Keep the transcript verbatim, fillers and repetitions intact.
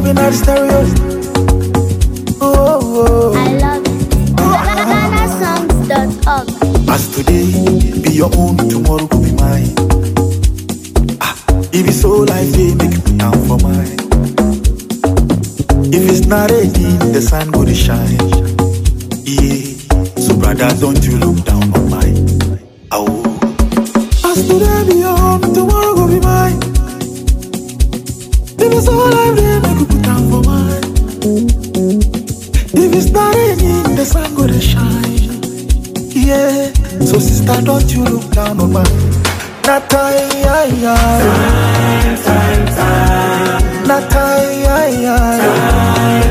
bumping at the stereo. Oh, oh. I love it. Ghana songs dot org. As today be your own, tomorrow could be mine. Ah, if it's so life, they make it put down for mine. If it's not raining, the sun go to shine. Yeah, so brother, don't you look down on mine. Oh, as today be your own, tomorrow go be mine. If it's all life, they make it put down for mine. If it's not raining, the sun go to shine. Yeah, so sister, don't you look down on mine. Not time, time, time, time. Not time, time.